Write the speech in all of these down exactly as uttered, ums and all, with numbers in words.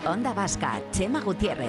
Onda Vasca, Chema Gutiérrez.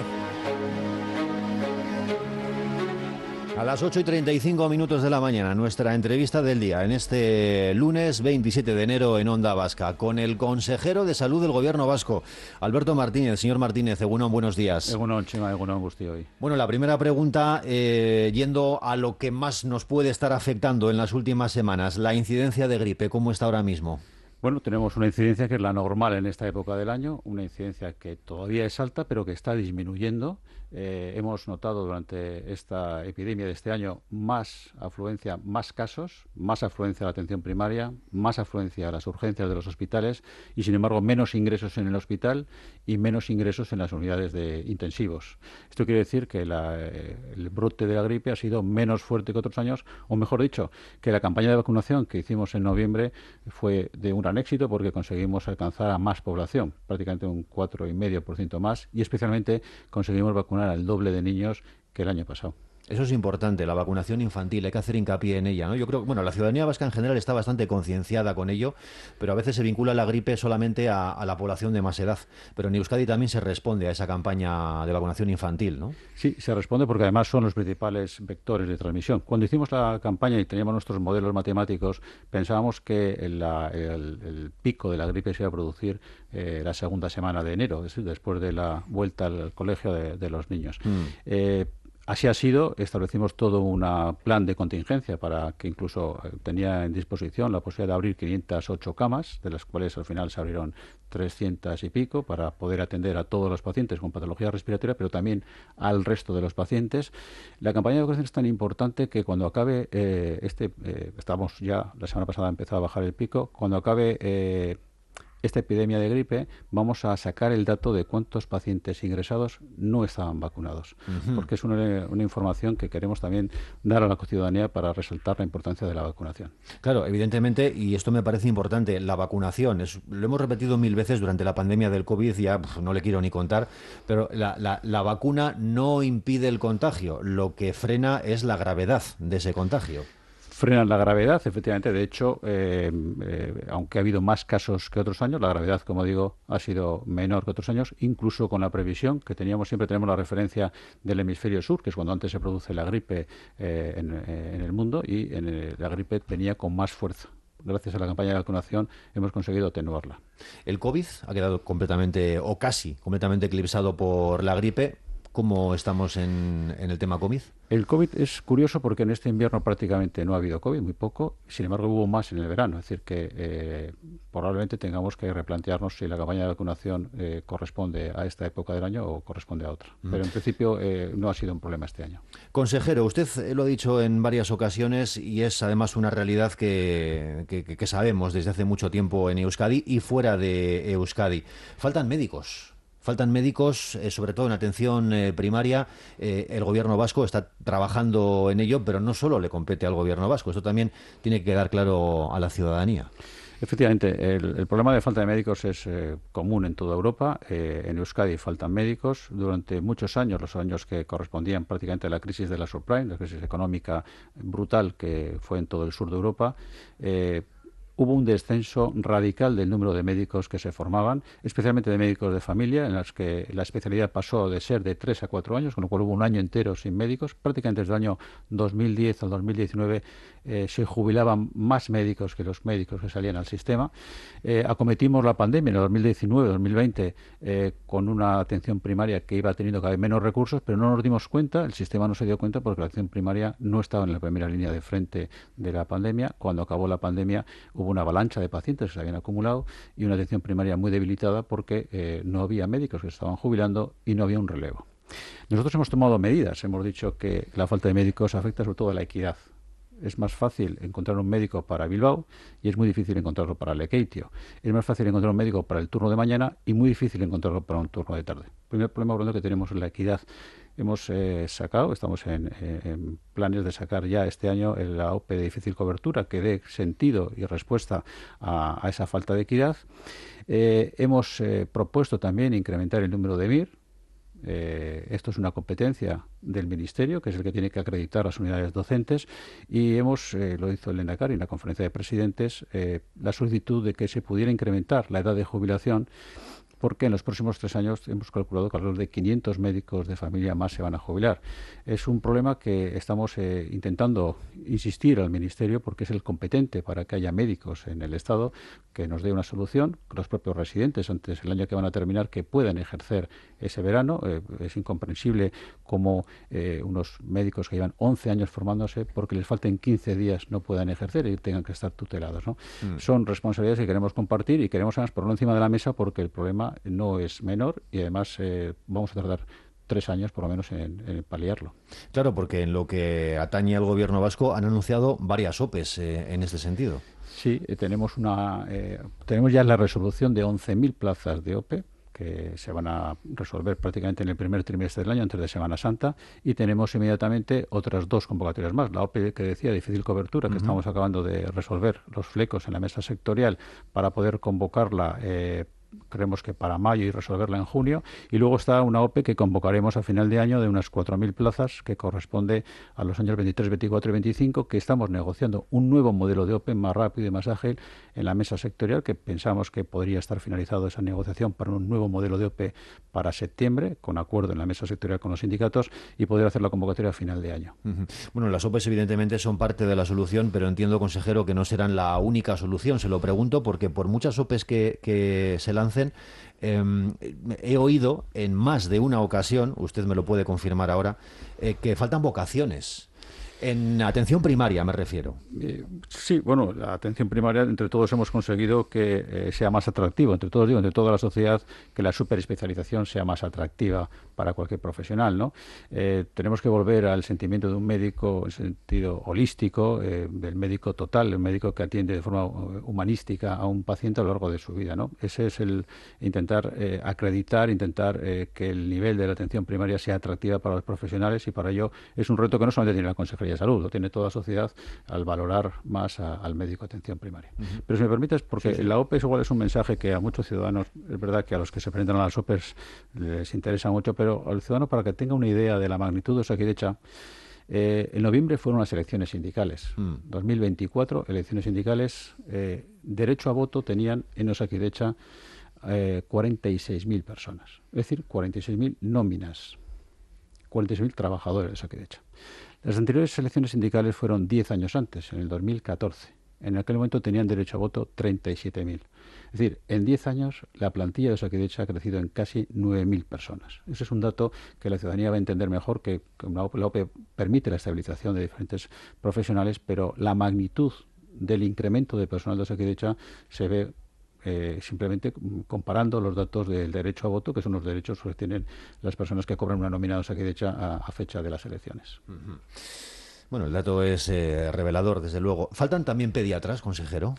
A las ocho y treinta y cinco minutos de la mañana, nuestra entrevista del día, en este lunes veintisiete de enero en Onda Vasca, con el consejero de Salud del Gobierno vasco, Alberto Martínez. Señor Martínez, egunon, buenos días. Egunon, Chema, egunon, gusti hoy. Bueno, la primera pregunta, eh, yendo a lo que más nos puede estar afectando en las últimas semanas, la incidencia de gripe, ¿cómo está ahora mismo? Bueno, tenemos una incidencia que es la normal en esta época del año, una incidencia que todavía es alta, pero que está disminuyendo. Eh, hemos notado durante esta epidemia de este año más afluencia, más casos, más afluencia a la atención primaria, más afluencia a las urgencias de los hospitales y, sin embargo, menos ingresos en el hospital y menos ingresos en las unidades de intensivos. Esto quiere decir que la, eh, el brote de la gripe ha sido menos fuerte que otros años, o mejor dicho, que la campaña de vacunación que hicimos en noviembre fue de un gran éxito porque conseguimos alcanzar a más población, prácticamente un cuatro coma cinco por ciento más, y especialmente conseguimos vacunar al doble de niños que el año pasado. Eso es importante, la vacunación infantil, hay que hacer hincapié en ella, ¿no? Yo creo que, bueno, la ciudadanía vasca en general está bastante concienciada con ello, pero a veces se vincula la gripe solamente a, a la población de más edad. Pero en Euskadi también se responde a esa campaña de vacunación infantil, ¿no? Sí, se responde porque además son los principales vectores de transmisión. Cuando hicimos la campaña y teníamos nuestros modelos matemáticos, pensábamos que el, el, el pico de la gripe se iba a producir eh, la segunda semana de enero, es decir, después de la vuelta al colegio de, de los niños. Mm. Eh, Así ha sido. Establecimos todo un plan de contingencia para que incluso tenía en disposición la posibilidad de abrir quinientas ocho camas, de las cuales al final se abrieron trescientas y pico, para poder atender a todos los pacientes con patología respiratoria, pero también al resto de los pacientes. La campaña de vacunación es tan importante que cuando acabe eh, este, eh, estamos ya, la semana pasada empezó a bajar el pico, cuando acabe eh, esta epidemia de gripe, vamos a sacar el dato de cuántos pacientes ingresados no estaban vacunados, uh-huh. porque es una, una información que queremos también dar a la ciudadanía para resaltar la importancia de la vacunación. Claro, evidentemente, y esto me parece importante, la vacunación, es, lo hemos repetido mil veces durante la pandemia del COVID, ya pf, no le quiero ni contar, pero la, la, la vacuna no impide el contagio, lo que frena es la gravedad de ese contagio. Frenan la gravedad, efectivamente. De hecho, eh, eh, aunque ha habido más casos que otros años, la gravedad, como digo, ha sido menor que otros años, incluso con la previsión que teníamos. Siempre tenemos la referencia del hemisferio sur, que es cuando antes se produce la gripe eh, en, en el mundo, y en el, la gripe venía con más fuerza. Gracias a la campaña de vacunación hemos conseguido atenuarla. El COVID ha quedado completamente, o casi completamente eclipsado por la gripe. ¿Cómo estamos en, en el tema COVID? El COVID es curioso porque en este invierno prácticamente no ha habido COVID, muy poco. Sin embargo, hubo más en el verano. Es decir, que eh, probablemente tengamos que replantearnos si la campaña de vacunación eh, corresponde a esta época del año o corresponde a otra. Mm. Pero en principio eh, no ha sido un problema este año. Consejero, usted lo ha dicho en varias ocasiones y es además una realidad que, que, que sabemos desde hace mucho tiempo en Euskadi y fuera de Euskadi. Faltan médicos. Faltan médicos, eh, sobre todo en atención eh, primaria. Eh, el gobierno vasco está trabajando en ello, pero no solo le compete al gobierno vasco. Esto también tiene que quedar claro a la ciudadanía. Efectivamente, el, el problema de falta de médicos es eh, común en toda Europa. Eh, en Euskadi faltan médicos. Durante muchos años, los años que correspondían prácticamente a la crisis de la subprime, la crisis económica brutal que fue en todo el sur de Europa, eh, hubo un descenso radical del número de médicos que se formaban, especialmente de médicos de familia, en las que la especialidad pasó de ser de tres a cuatro años, con lo cual hubo un año entero sin médicos. Prácticamente desde el año dos mil diez al dos mil diecinueve eh, se jubilaban más médicos que los médicos que salían al sistema. Eh, acometimos la pandemia en el dos mil diecinueve dos mil veinte eh, con una atención primaria que iba teniendo cada vez menos recursos, pero no nos dimos cuenta, el sistema no se dio cuenta porque la atención primaria no estaba en la primera línea de frente de la pandemia. Cuando acabó la pandemia hubo una avalancha de pacientes que se habían acumulado y una atención primaria muy debilitada porque eh, no había médicos que se estaban jubilando y no había un relevo. Nosotros hemos tomado medidas, hemos dicho que la falta de médicos afecta sobre todo a la equidad. Es más fácil encontrar un médico para Bilbao y es muy difícil encontrarlo para Lekeitio. Es más fácil encontrar un médico para el turno de mañana y muy difícil encontrarlo para un turno de tarde. El primer problema por que tenemos es la equidad. Hemos eh, sacado, estamos en, eh, en planes de sacar ya este año la O P E de difícil cobertura que dé sentido y respuesta a, a esa falta de equidad. Eh, hemos eh, propuesto también incrementar el número de M I R. Eh, esto es una competencia del Ministerio, que es el que tiene que acreditar las unidades docentes, y hemos, eh, lo hizo el Lehendakari en la conferencia de presidentes, eh, la solicitud de que se pudiera incrementar la edad de jubilación porque en los próximos tres años hemos calculado que alrededor de quinientos médicos de familia más se van a jubilar. Es un problema que estamos eh, intentando insistir al Ministerio, porque es el competente para que haya médicos en el Estado, que nos dé una solución, que los propios residentes, antes del año que van a terminar, que puedan ejercer ese verano. Eh, es incomprensible cómo eh, unos médicos que llevan once años formándose, porque les falten quince días, no puedan ejercer y tengan que estar tutelados, ¿no? Mm. Son responsabilidades que queremos compartir y queremos además ponerlo encima de la mesa, porque el problema no es menor y además eh, vamos a tardar tres años por lo menos en, en paliarlo. Claro, porque en lo que atañe al gobierno vasco han anunciado varias O P Es eh, en este sentido. Sí, eh, tenemos una eh, tenemos ya la resolución de once mil plazas de O P E que se van a resolver prácticamente en el primer trimestre del año, antes de Semana Santa, y tenemos inmediatamente otras dos convocatorias más. La O P E que decía, difícil cobertura, que uh-huh. estamos acabando de resolver los flecos en la mesa sectorial para poder convocarla eh, creemos que para mayo y resolverla en junio, y luego está una O P E que convocaremos a final de año de unas cuatro mil plazas, que corresponde a los años veintitrés, veinticuatro y veinticinco, que estamos negociando un nuevo modelo de O P E más rápido y más ágil en la mesa sectorial, que pensamos que podría estar finalizado esa negociación para un nuevo modelo de O P E para septiembre, con acuerdo en la mesa sectorial con los sindicatos, y poder hacer la convocatoria a final de año. Uh-huh. Bueno, las O P Es evidentemente son parte de la solución, pero entiendo, consejero, que no serán la única solución. Se lo pregunto porque por muchas O P Es que, que se lancen, Eh, he oído en más de una ocasión, usted me lo puede confirmar ahora, eh, que faltan vocaciones. En atención primaria me refiero. Eh, sí, bueno, la atención primaria, entre todos hemos conseguido que eh, sea más atractivo, entre todos digo, entre toda la sociedad, que la superespecialización sea más atractiva para cualquier profesional, ¿no? Eh, tenemos que volver al sentimiento de un médico en sentido holístico, eh, del médico total, el médico que atiende de forma humanística a un paciente a lo largo de su vida, ¿no? Ese es el intentar eh, acreditar, intentar eh, que el nivel de la atención primaria sea atractiva para los profesionales, y para ello es un reto que no solamente tiene la Consejería de Salud, lo tiene toda la sociedad al valorar más a, al médico de atención primaria. Uh-huh. Pero si me permites, porque sí, sí. la O P E igual es un mensaje que a muchos ciudadanos, es verdad que a los que se presentan a las O P Es les interesa mucho, pero al ciudadano, para que tenga una idea de la magnitud de Osakidetza, eh, en noviembre fueron las elecciones sindicales. Mm. dos mil veinticuatro, elecciones sindicales, eh, derecho a voto tenían en Osakidetza eh, cuarenta y seis mil personas, es decir, cuarenta y seis mil nóminas, cuarenta y seis mil trabajadores de Osakidetza. Las anteriores elecciones sindicales fueron diez años antes, en el dos mil catorce. En aquel momento tenían derecho a voto treinta y siete mil. Es decir, en diez años la plantilla de Osakidetza ha crecido en casi nueve mil personas. Ese es un dato que la ciudadanía va a entender mejor, que, que la O P E permite la estabilización de diferentes profesionales, pero la magnitud del incremento de personal de Osakidetza se ve Eh, simplemente comparando los datos del derecho a voto, que son los derechos que tienen las personas que cobran una nómina de Osakidetza a, a fecha de las elecciones. Uh-huh. Bueno, el dato es eh, revelador, desde luego. ¿Faltan también pediatras, consejero?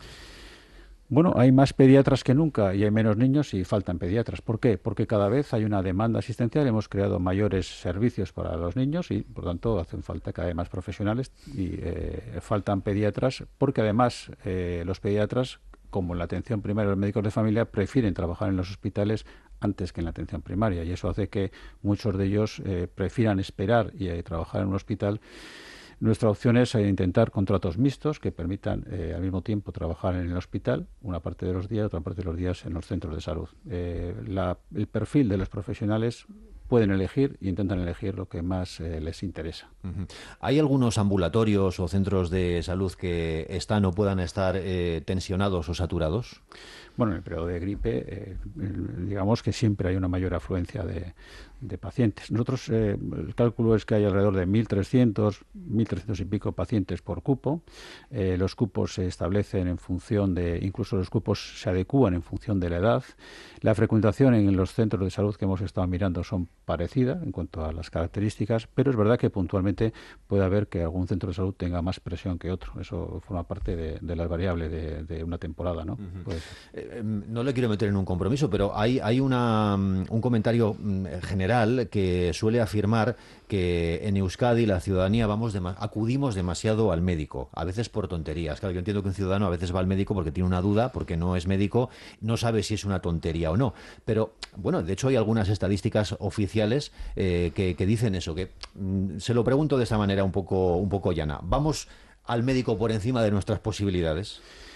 Bueno, hay más pediatras que nunca y hay menos niños y faltan pediatras. ¿Por qué? Porque cada vez hay una demanda asistencial, hemos creado mayores servicios para los niños y, por tanto, hacen falta cada vez más profesionales y eh, faltan pediatras, porque además eh, los pediatras, como en la atención primaria, los médicos de familia prefieren trabajar en los hospitales antes que en la atención primaria, y eso hace que muchos de ellos eh, prefieran esperar y eh, trabajar en un hospital. Nuestra opción es eh, intentar contratos mixtos que permitan eh, al mismo tiempo trabajar en el hospital una parte de los días, otra parte de los días en los centros de salud. Eh, la, el perfil de los profesionales pueden elegir e intentan elegir lo que más eh, les interesa. Uh-huh. ¿Hay algunos ambulatorios o centros de salud que están o puedan estar eh, tensionados o saturados? Bueno, en el periodo de gripe, eh, digamos que siempre hay una mayor afluencia de, de pacientes. Nosotros, eh, el cálculo es que hay alrededor de mil trescientos, mil trescientos y pico pacientes por cupo. Eh, los cupos se establecen en función de, incluso los cupos se adecúan en función de la edad. La frecuentación en los centros de salud que hemos estado mirando son parecidas en cuanto a las características, pero es verdad que puntualmente puede haber que algún centro de salud tenga más presión que otro. Eso forma parte de, de las variables de, de una temporada, ¿no? Uh-huh. Pues, eh, no le quiero meter en un compromiso, pero hay, hay una, un comentario general que suele afirmar que en Euskadi la ciudadanía vamos dema- acudimos demasiado al médico, a veces por tonterías. Claro, yo entiendo que un ciudadano a veces va al médico porque tiene una duda, porque no es médico, no sabe si es una tontería o no. Pero, bueno, de hecho hay algunas estadísticas oficiales eh, que, que dicen eso, que mm, se lo pregunto de esta manera un poco, un poco llana. ¿Vamos al médico por encima de nuestras posibilidades?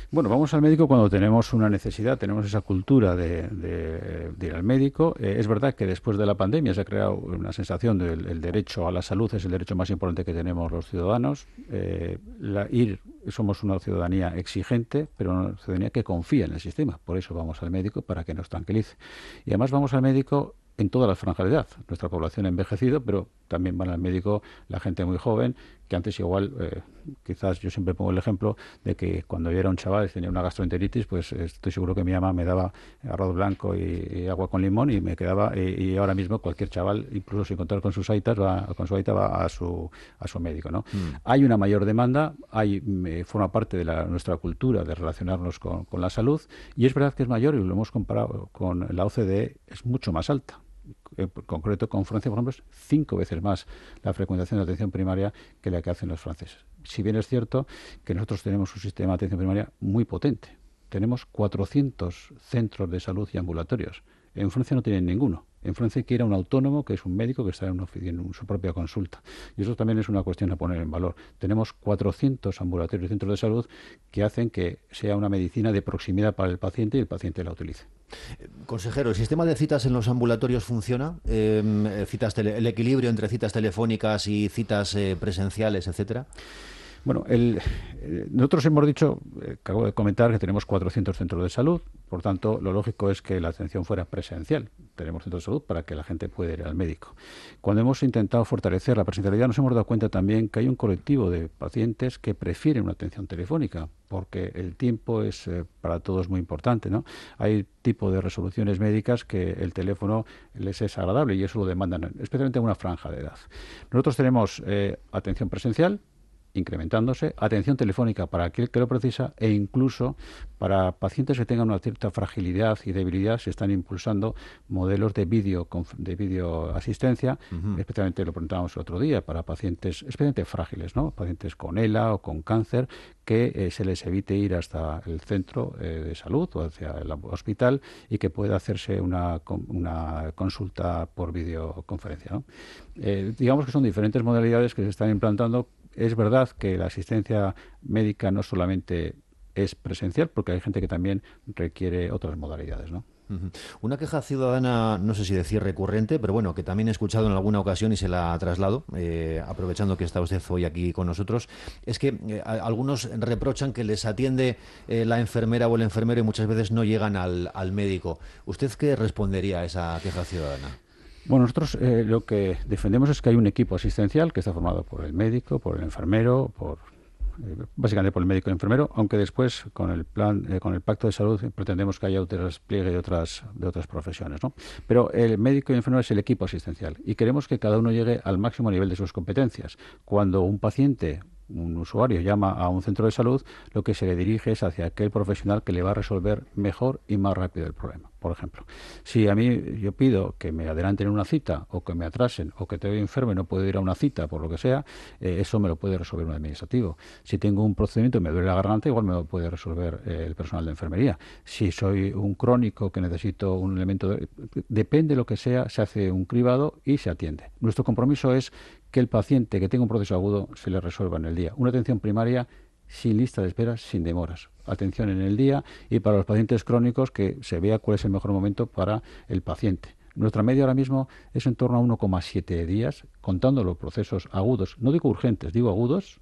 Bueno, vamos al médico cuando tenemos una necesidad, tenemos esa cultura de, de, de ir al médico. Eh, es verdad que después de la pandemia se ha creado una sensación del el derecho a la salud, es el derecho más importante que tenemos los ciudadanos. Eh, la, ir, somos una ciudadanía exigente, pero una ciudadanía que confía en el sistema. Por eso vamos al médico, para que nos tranquilice. Y además vamos al médico en toda la franja de edad. Nuestra población ha envejecido, pero también van al médico la gente muy joven, que antes igual, eh, quizás yo siempre pongo el ejemplo de que cuando yo era un chaval y tenía una gastroenteritis, pues estoy seguro que mi mamá me daba arroz blanco y, y agua con limón y me quedaba, y, y ahora mismo cualquier chaval, incluso sin contar con sus aitas, va, con su aita va a su, a su médico, ¿no? Mm. Hay una mayor demanda, hay, eh, forma parte de la, nuestra cultura de relacionarnos con, con la salud, y es verdad que es mayor, y lo hemos comparado con la O C D E, es mucho más alta. En concreto, con Francia, por ejemplo, es cinco veces más la frecuentación de atención primaria que la que hacen los franceses. Si bien es cierto que nosotros tenemos un sistema de atención primaria muy potente. Tenemos cuatrocientos centros de salud y ambulatorios. En Francia no tienen ninguno. En Francia hay que ir a un autónomo, que es un médico que está en, una, en su propia consulta. Y eso también es una cuestión a poner en valor. Tenemos cuatrocientos ambulatorios y centros de salud que hacen que sea una medicina de proximidad para el paciente y el paciente la utilice. Consejero, ¿el sistema de citas en los ambulatorios funciona? Eh, citas tele, ¿El equilibrio entre citas telefónicas y citas eh, presenciales, etcétera? Bueno, el, eh, nosotros hemos dicho, eh, acabo de comentar, que tenemos cuatrocientos centros de salud, por tanto, lo lógico es que la atención fuera presencial. Tenemos centros de salud para que la gente pueda ir al médico. Cuando hemos intentado fortalecer la presencialidad, nos hemos dado cuenta también que hay un colectivo de pacientes que prefieren una atención telefónica, porque el tiempo es eh, para todos muy importante, ¿no? Hay tipo de resoluciones médicas que el teléfono les es agradable y eso lo demandan, especialmente en una franja de edad. Nosotros tenemos eh, atención presencial, incrementándose, atención telefónica para aquel que lo precisa, e incluso para pacientes que tengan una cierta fragilidad y debilidad se están impulsando modelos de vídeo de videoasistencia, uh-huh. especialmente lo preguntábamos el otro día, para pacientes especialmente frágiles, ¿no? Pacientes con ELA o con cáncer, que eh, se les evite ir hasta el centro eh, de salud o hacia el hospital y que pueda hacerse una, una consulta por videoconferencia, ¿no? Eh, digamos que son diferentes modalidades que se están implantando. Es verdad que la asistencia médica no solamente es presencial, porque hay gente que también requiere otras modalidades, ¿no? Una queja ciudadana, no sé si decir recurrente, pero bueno, que también he escuchado en alguna ocasión y se la traslado, eh, aprovechando que está usted hoy aquí con nosotros, es que eh, algunos reprochan que les atiende eh, la enfermera o el enfermero y muchas veces no llegan al, al médico. ¿Usted qué respondería a esa queja ciudadana? Bueno, nosotros eh, lo que defendemos es que hay un equipo asistencial que está formado por el médico, por el enfermero, por eh, básicamente por el médico y el enfermero, aunque después con el plan, eh, con el pacto de salud eh, pretendemos que haya otro despliegue de otras de otras profesiones, ¿no? Pero el médico y el enfermero es el equipo asistencial y queremos que cada uno llegue al máximo nivel de sus competencias. Cuando un paciente, un usuario llama a un centro de salud, lo que se le dirige es hacia aquel profesional que le va a resolver mejor y más rápido el problema. Por ejemplo, si a mí yo pido que me adelanten una cita o que me atrasen o que estoy enfermo y no puedo ir a una cita por lo que sea, eh, eso me lo puede resolver un administrativo. Si tengo un procedimiento y me duele la garganta, igual me lo puede resolver eh, el personal de enfermería. Si soy un crónico que necesito un elemento, de, depende de lo que sea, se hace un cribado y se atiende. Nuestro compromiso es que el paciente que tenga un proceso agudo se le resuelva en el día. Una atención primaria sin lista de espera, sin demoras. Atención en el día, y para los pacientes crónicos que se vea cuál es el mejor momento para el paciente. Nuestra media ahora mismo es en torno a uno coma siete días, contando los procesos agudos, no digo urgentes, digo agudos,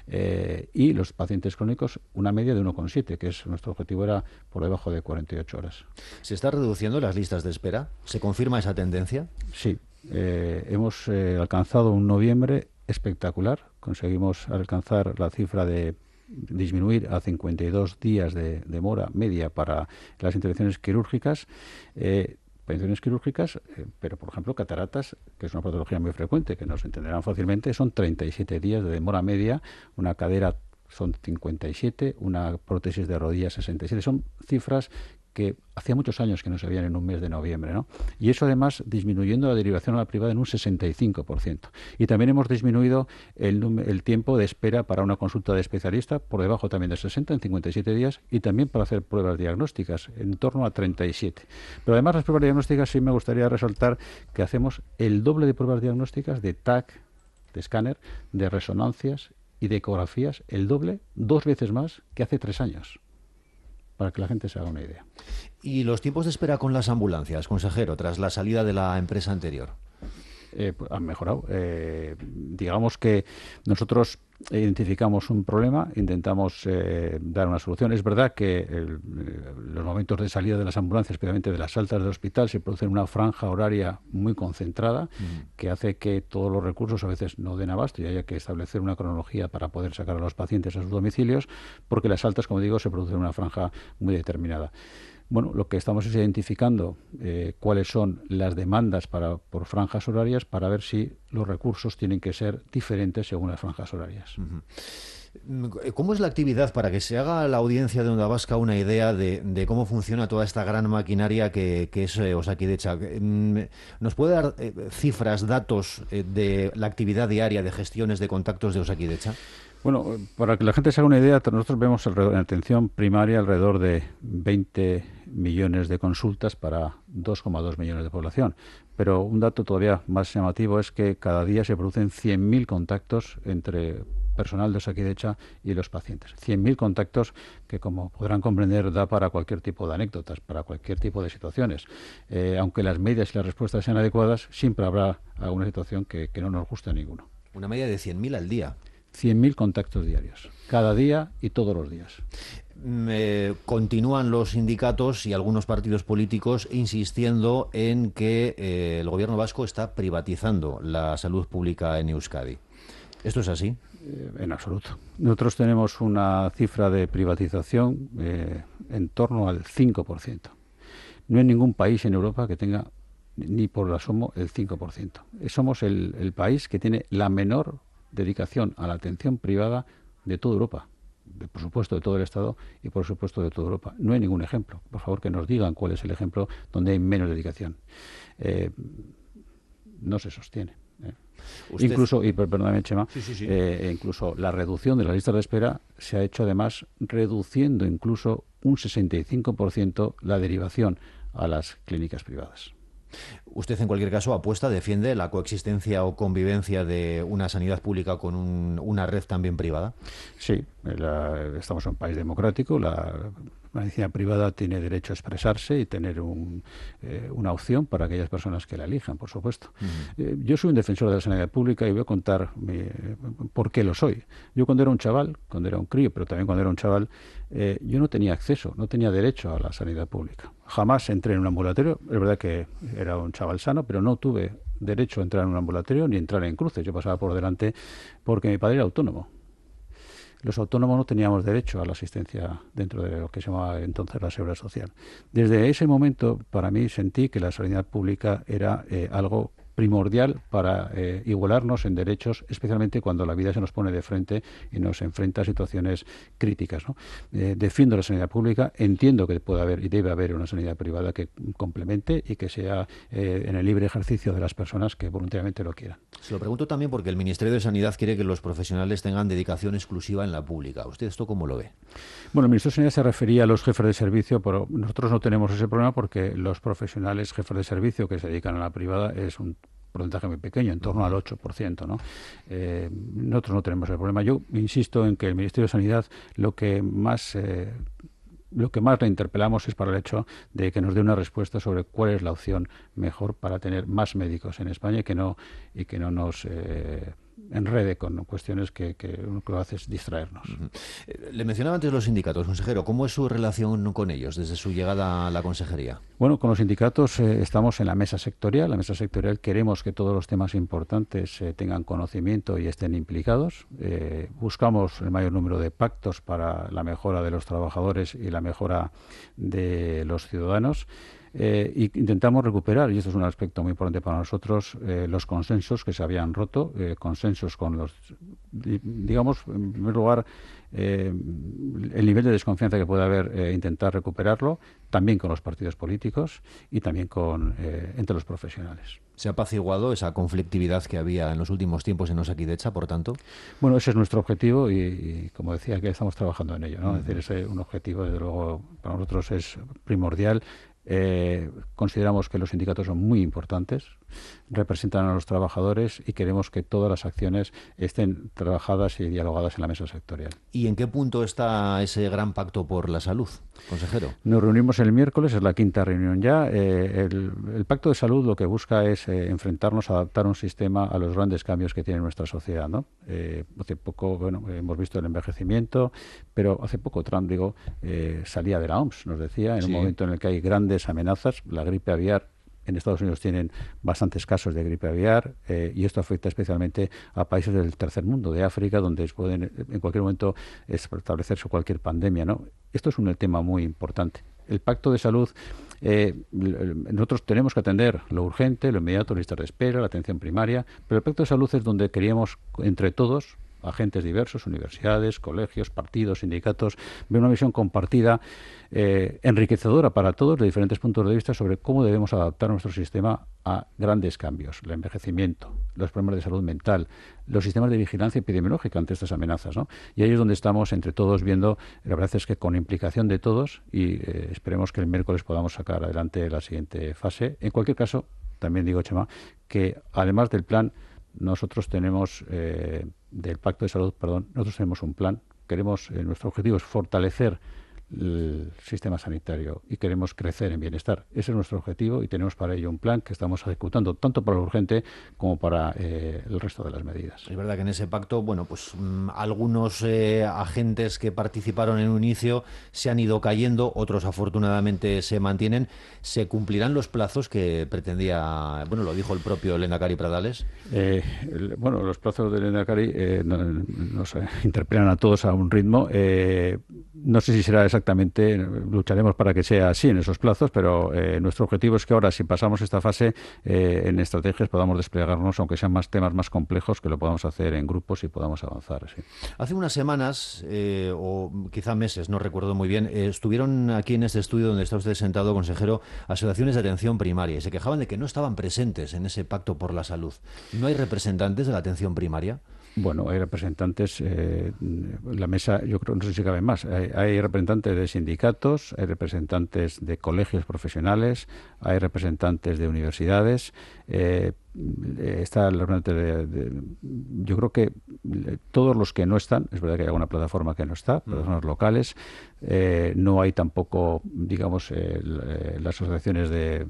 eh, y los pacientes crónicos una media de uno coma siete, que es nuestro objetivo, era por debajo de cuarenta y ocho horas. ¿Se está reduciendo las listas de espera? ¿Se confirma esa tendencia? Sí, eh, hemos eh, alcanzado un noviembre espectacular, conseguimos alcanzar la cifra de disminuir a cincuenta y dos días de demora media para las intervenciones quirúrgicas, eh, intervenciones quirúrgicas, eh, pero por ejemplo cataratas, que es una patología muy frecuente, que nos entenderán fácilmente, son treinta y siete días de demora media, una cadera son cincuenta y siete, una prótesis de rodilla sesenta y siete, son cifras que hacía muchos años que no se veían en un mes de noviembre, ¿no? Y eso además disminuyendo la derivación a la privada en un sesenta y cinco por ciento. Y también hemos disminuido el, el tiempo de espera para una consulta de especialista por debajo también de sesenta, en cincuenta y siete días, y también para hacer pruebas diagnósticas en torno a treinta y siete. Pero además las pruebas diagnósticas sí me gustaría resaltar que hacemos el doble de pruebas diagnósticas de T A C, de escáner, de resonancias y de ecografías, el doble, dos veces más que hace tres años. para que la gente se haga una idea. ¿Y los tiempos de espera con las ambulancias, consejero, tras la salida de la empresa anterior? Eh, han mejorado. Eh, digamos que nosotros identificamos un problema, intentamos eh, dar una solución. Es verdad que el, eh, los momentos de salida de las ambulancias, especialmente de las altas del hospital, se produce en una franja horaria muy concentrada, mm. que hace que todos los recursos a veces no den abasto y haya que establecer una cronología para poder sacar a los pacientes a sus domicilios, porque las altas, como digo, se producen en una franja muy determinada. Bueno, lo que estamos es identificando eh, cuáles son las demandas para, por franjas horarias para ver si los recursos tienen que ser diferentes según las franjas horarias. Uh-huh. ¿Cómo es la actividad para que se haga a la audiencia de Onda Vasca una idea de, de cómo funciona toda esta gran maquinaria que, que es eh, Osakidetza? ¿Nos puede dar eh, cifras, datos eh, de la actividad diaria de gestiones de contactos de Osakidetza? Bueno, para que la gente se haga una idea, nosotros vemos alrededor, en atención primaria alrededor de veinte millones de consultas para dos coma dos millones de población. Pero un dato todavía más llamativo es que cada día se producen cien mil contactos entre personal de Osakidetza y los pacientes. cien mil contactos que, como podrán comprender, da para cualquier tipo de anécdotas, para cualquier tipo de situaciones. Eh, aunque las medidas y las respuestas sean adecuadas, siempre habrá alguna situación que, que no nos guste a ninguno. Una media de cien mil al día. cien mil contactos diarios, cada día y todos los días. Eh, continúan los sindicatos y algunos partidos políticos insistiendo en que eh, el gobierno vasco está privatizando la salud pública en Euskadi. ¿Esto es así? Eh, en absoluto. Nosotros tenemos una cifra de privatización eh, en torno al cinco por ciento. No hay ningún país en Europa que tenga ni por asomo el cinco por ciento. Somos el, el país que tiene la menor dedicación a la atención privada de toda Europa, de, por supuesto de todo el Estado y por supuesto de toda Europa. No hay ningún ejemplo. Por favor, que nos digan cuál es el ejemplo donde hay menos dedicación. Eh, no se sostiene. Eh. Incluso, y perdóname, Chema, sí, sí, sí. Eh, incluso la reducción de las listas de espera se ha hecho además reduciendo incluso un sesenta y cinco por ciento la derivación a las clínicas privadas. Usted, en cualquier caso, apuesta, defiende la coexistencia o convivencia de una sanidad pública con un, una red también privada. Sí, la, estamos en un país democrático, la medicina privada tiene derecho a expresarse y tener un, eh, una opción para aquellas personas que la elijan, por supuesto. Uh-huh. Eh, yo soy un defensor de la sanidad pública y voy a contar mi, por qué lo soy. Yo cuando era un chaval, cuando era un crío, pero también cuando era un chaval, eh, yo no tenía acceso, no tenía derecho a la sanidad pública. Jamás entré en un ambulatorio, es verdad que era un chaval sano, pero no tuve derecho a entrar en un ambulatorio ni entrar en cruces. Yo pasaba por delante porque mi padre era autónomo. Los autónomos no teníamos derecho a la asistencia dentro de lo que se llamaba entonces la Seguridad Social. Desde ese momento, para mí, sentí que la sanidad pública era eh, algo primordial para eh, igualarnos en derechos, especialmente cuando la vida se nos pone de frente y nos enfrenta a situaciones críticas, ¿no? Eh, defiendo la sanidad pública, entiendo que puede haber y debe haber una sanidad privada que complemente y que sea eh, en el libre ejercicio de las personas que voluntariamente lo quieran. Se lo pregunto también porque el Ministerio de Sanidad quiere que los profesionales tengan dedicación exclusiva en la pública. ¿Usted esto cómo lo ve? Bueno, el Ministerio de Sanidad se refería a los jefes de servicio, pero nosotros no tenemos ese problema porque los profesionales jefes de servicio que se dedican a la privada es un porcentaje muy pequeño, en torno al ocho por ciento, ¿no? Eh, nosotros no tenemos el problema. Yo insisto en que el Ministerio de Sanidad lo que más eh, lo que más le interpelamos es para el hecho de que nos dé una respuesta sobre cuál es la opción mejor para tener más médicos en España y que no y que no nos eh, enrede con cuestiones que, que lo que hace es distraernos. Uh-huh. Le mencionaba antes los sindicatos, consejero. ¿Cómo es su relación con ellos desde su llegada a la consejería? Bueno, con los sindicatos eh, estamos en la mesa sectorial. La mesa sectorial queremos que todos los temas importantes eh, tengan conocimiento y estén implicados. Eh, buscamos el mayor número de pactos para la mejora de los trabajadores y la mejora de los ciudadanos. Eh, y intentamos recuperar, y esto es un aspecto muy importante para nosotros, eh, los consensos que se habían roto, eh, consensos con los, digamos, en primer lugar, eh, el nivel de desconfianza que puede haber, eh, intentar recuperarlo, también con los partidos políticos y también con eh, entre los profesionales. ¿Se ha apaciguado esa conflictividad que había en los últimos tiempos en Osakidetza, por tanto? Bueno, ese es nuestro objetivo y, y como decía, que estamos trabajando en ello, ¿no? Uh-huh. Es decir, ese un objetivo, desde luego, para nosotros es primordial. Eh, consideramos que los sindicatos son muy importantes, representan a los trabajadores y queremos que todas las acciones estén trabajadas y dialogadas en la mesa sectorial. ¿Y en qué punto está ese gran pacto por la salud, consejero? Nos reunimos el miércoles, es la quinta reunión ya. Eh, el, el Pacto de Salud lo que busca es eh, enfrentarnos a adaptar un sistema a los grandes cambios que tiene nuestra sociedad, ¿no? Eh, hace poco, bueno, hemos visto el envejecimiento, pero hace poco Trump, digo, eh, salía de la O M S, nos decía, en sí. un momento en el que hay grandes amenazas, la gripe aviar. En Estados Unidos tienen bastantes casos de gripe aviar eh, y esto afecta especialmente a países del tercer mundo, de África, donde pueden en cualquier momento establecerse cualquier pandemia, ¿no? Esto es un tema muy importante. El Pacto de Salud, eh, nosotros tenemos que atender lo urgente, lo inmediato, listas de espera, la atención primaria, pero el Pacto de Salud es donde queríamos, entre todos, agentes diversos, universidades, colegios, partidos, sindicatos, ver una visión compartida, eh, enriquecedora para todos de diferentes puntos de vista sobre cómo debemos adaptar nuestro sistema a grandes cambios, el envejecimiento, los problemas de salud mental, los sistemas de vigilancia epidemiológica ante estas amenazas, ¿no? Y ahí es donde estamos entre todos viendo, la verdad es que con implicación de todos y eh, esperemos que el miércoles podamos sacar adelante la siguiente fase. En cualquier caso, también digo, Chema, que además del plan, nosotros tenemos, eh, del Pacto de Salud, perdón, nosotros tenemos un plan. Queremos, eh, nuestro objetivo es fortalecer el sistema sanitario y queremos crecer en bienestar. Ese es nuestro objetivo y tenemos para ello un plan que estamos ejecutando tanto para lo urgente como para eh, el resto de las medidas. Es verdad que en ese pacto, bueno, pues mmm, algunos eh, agentes que participaron en un inicio se han ido cayendo, otros afortunadamente se mantienen. ¿Se cumplirán los plazos que pretendía, bueno, lo dijo el propio Lehendakari Pradales? Eh, el, bueno, los plazos del Lehendakari eh, nos, nos interpelan a todos a un ritmo. Eh, no sé si será exactamente Exactamente, lucharemos para que sea así en esos plazos, pero eh, nuestro objetivo es que ahora, si pasamos esta fase, eh, en estrategias podamos desplegarnos, aunque sean más temas más complejos, que lo podamos hacer en grupos y podamos avanzar. Sí. Hace unas semanas, eh, o quizá meses, no recuerdo muy bien, eh, estuvieron aquí en este estudio donde está usted sentado, consejero, asociaciones de atención primaria y se quejaban de que no estaban presentes en ese pacto por la salud. ¿No hay representantes de la atención primaria? Bueno, hay representantes, eh, la mesa, yo creo, no sé si caben más, hay, hay representantes de sindicatos, hay representantes de colegios profesionales, hay representantes de universidades, eh, está el representante de, de, yo creo que todos los que no están, es verdad que hay alguna plataforma que no está, plataformas locales, eh, no hay tampoco, digamos, eh, las asociaciones de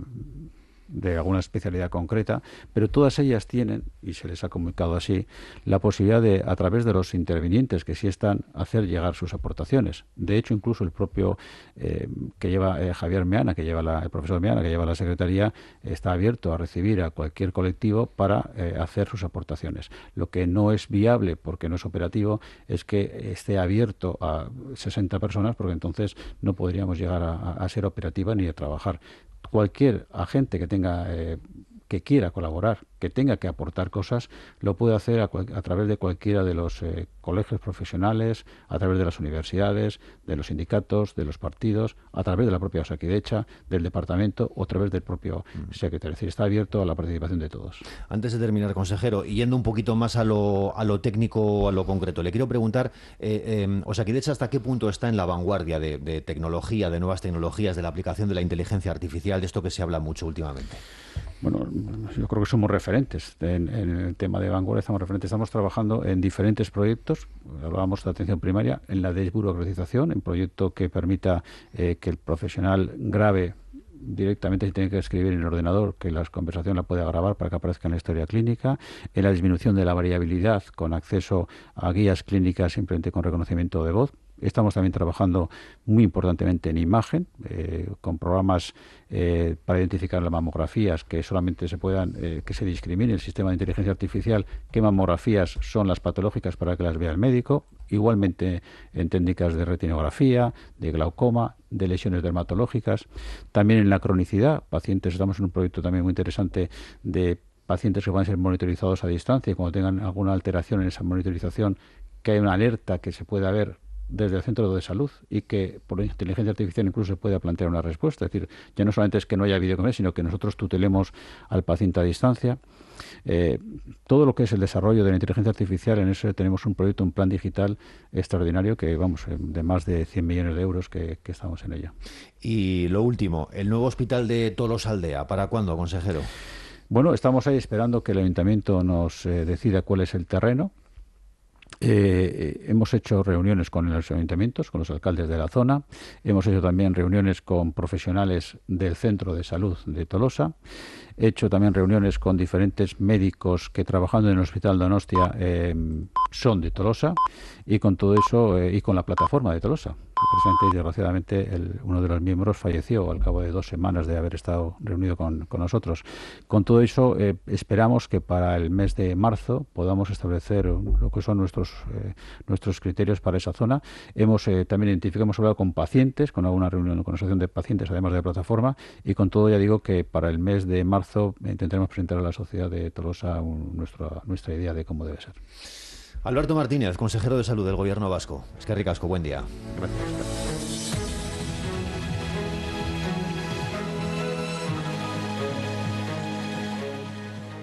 de alguna especialidad concreta, pero todas ellas tienen, y se les ha comunicado así, la posibilidad de, a través de los intervinientes que sí están, hacer llegar sus aportaciones. De hecho, incluso el propio eh, que lleva eh, Javier Meana, que lleva la, el profesor Meana, que lleva la Secretaría, está abierto a recibir a cualquier colectivo para eh, hacer sus aportaciones. Lo que no es viable, porque no es operativo, es que esté abierto a sesenta personas, porque entonces no podríamos llegar a, a ser operativa ni a trabajar. Cualquier agente que tenga eh, que quiera colaborar, que tenga que aportar cosas, lo puede hacer a, cual, a través de cualquiera de los eh, colegios profesionales, a través de las universidades, de los sindicatos, de los partidos, a través de la propia Osakidecha, del departamento o a través del propio mm. secretario. Es decir, está abierto a la participación de todos. Antes de terminar, consejero, y yendo un poquito más a lo, a lo técnico, a lo concreto, le quiero preguntar, eh, eh, Osakidecha, ¿hasta qué punto está en la vanguardia de, de tecnología, de nuevas tecnologías, de la aplicación de la inteligencia artificial, de esto que se habla mucho últimamente? Bueno, yo creo que somos referentes en, en el tema de vanguardia, estamos referentes, estamos trabajando en diferentes proyectos, hablábamos de atención primaria, en la desburocratización, en proyecto que permita eh, que el profesional grabe directamente, si tiene que escribir en el ordenador, que la conversación la pueda grabar para que aparezca en la historia clínica, en la disminución de la variabilidad con acceso a guías clínicas simplemente con reconocimiento de voz. Estamos también trabajando muy importantemente en imagen, eh, con programas eh, para identificar las mamografías, que solamente se puedan, eh, que se discrimine el sistema de inteligencia artificial, qué mamografías son las patológicas para que las vea el médico, igualmente en técnicas de retinografía, de glaucoma, de lesiones dermatológicas, también en la cronicidad, pacientes, estamos en un proyecto también muy interesante de pacientes que van a ser monitorizados a distancia y cuando tengan alguna alteración en esa monitorización, que hay una alerta que se pueda ver desde el centro de salud y que por inteligencia artificial incluso se pueda plantear una respuesta. Es decir, ya no solamente es que no haya videoconferencia, sino que nosotros tutelemos al paciente a distancia. Eh, todo lo que es el desarrollo de la inteligencia artificial, en eso tenemos un proyecto, un plan digital extraordinario que vamos de más de cien millones de euros que, que estamos en ella. Y lo último, el nuevo hospital de Tolosaldea, ¿para cuándo, consejero? Bueno, estamos ahí esperando que el ayuntamiento nos eh, decida cuál es el terreno. Eh, hemos hecho reuniones con los ayuntamientos, con los alcaldes de la zona. Hemos hecho también reuniones con profesionales del Centro de Salud de Tolosa. He hecho también reuniones con diferentes médicos que trabajando en el Hospital Donostia eh, son de Tolosa, y con todo eso eh, y con la plataforma de Tolosa. Precisamente, desgraciadamente, el, uno de los miembros falleció al cabo de dos semanas de haber estado reunido con, con nosotros. Con todo eso, eh, esperamos que para el mes de marzo podamos establecer lo que son nuestros eh, nuestros criterios para esa zona. Hemos eh, también identificado, hemos hablado con pacientes, con alguna reunión con asociación de pacientes, además de la plataforma, y con todo ya digo que para el mes de marzo intentaremos presentar a la sociedad de Tolosa un, nuestra, nuestra idea de cómo debe ser. Alberto Martínez, consejero de Salud del Gobierno vasco. Es que ricasco, buen día. Gracias.